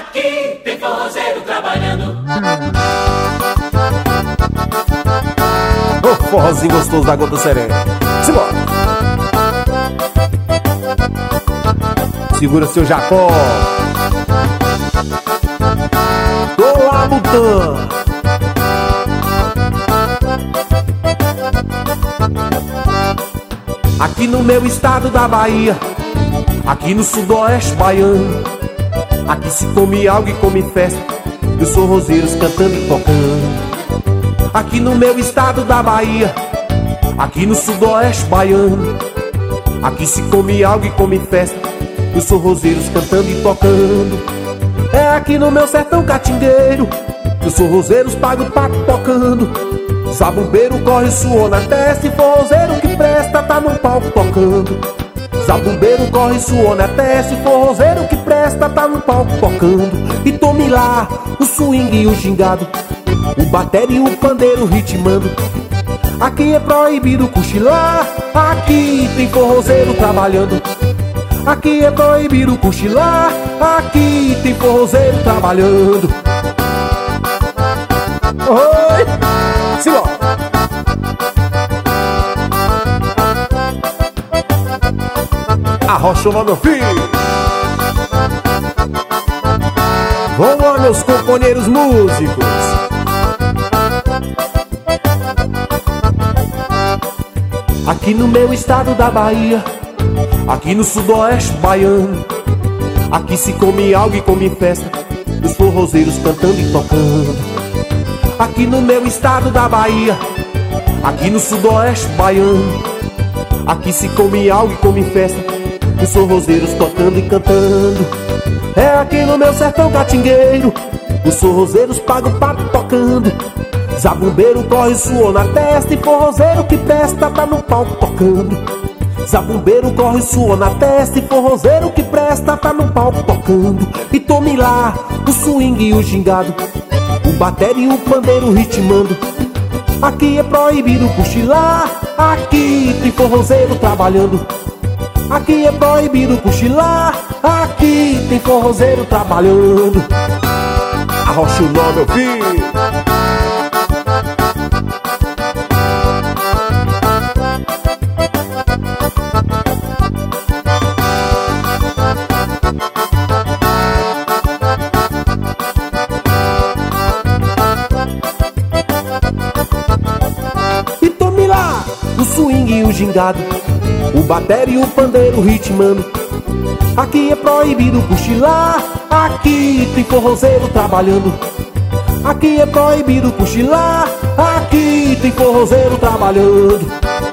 aqui tem forrozeiro trabalhando. Ô, forrozinho gostoso da Gota Serena. Simbora. Segura seu Jacó. Tô lá mudando. Aqui no meu estado da Bahia, aqui no sudoeste baiano, aqui se come algo e come festa, e os forrozeiros cantando e tocando. Aqui no meu estado da Bahia, aqui no sudoeste baiano, aqui se come algo e come festa, e os forrozeiros cantando e tocando. É aqui no meu sertão catingueiro, que os forrozeiros pagam o pato tocando. Zabumbeiro corre suor na testa, e forrozeiro que presta tá no palco tocando. Zabumbeiro corre suor na testa, e forrozeiro que presta tá no palco tocando. E tome lá o swing e o gingado, o bateria e o pandeiro ritmando. Aqui é proibido cochilar, aqui tem forrozeiro trabalhando. Aqui é proibido cochilar, aqui tem forrozeiro trabalhando. Oi! Simbora! Arrocha o meu filho! Vamos lá, meus companheiros músicos! Aqui no meu estado da Bahia, aqui no sudoeste baiano, aqui se come algo e come festa, os forrozeiros cantando e tocando. Aqui no meu estado da Bahia, aqui no sudoeste baiano, aqui se come algo e come festa, os forrozeiros tocando e cantando. É aqui no meu sertão catingueiro, os forrozeiros pagam o pato tocando. Zabumbeiro corre suor na testa, e forrozeiro que presta tá no palco tocando. Zabumbeiro corre suor na testa, e forrozeiro que presta tá no palco tocando. E tome lá o swing e o gingado, o bateria e o pandeiro ritmando. Aqui é proibido cochilar, aqui tem forrozeiro trabalhando. Aqui é proibido cochilar, aqui tem forrozeiro trabalhando. Arrocha o nó, meu filho! O swing e o gingado, o bateria e o pandeiro ritmando. Aqui é proibido cochilar, aqui tem forrozeiro trabalhando. Aqui é proibido cochilar, aqui tem forrozeiro trabalhando.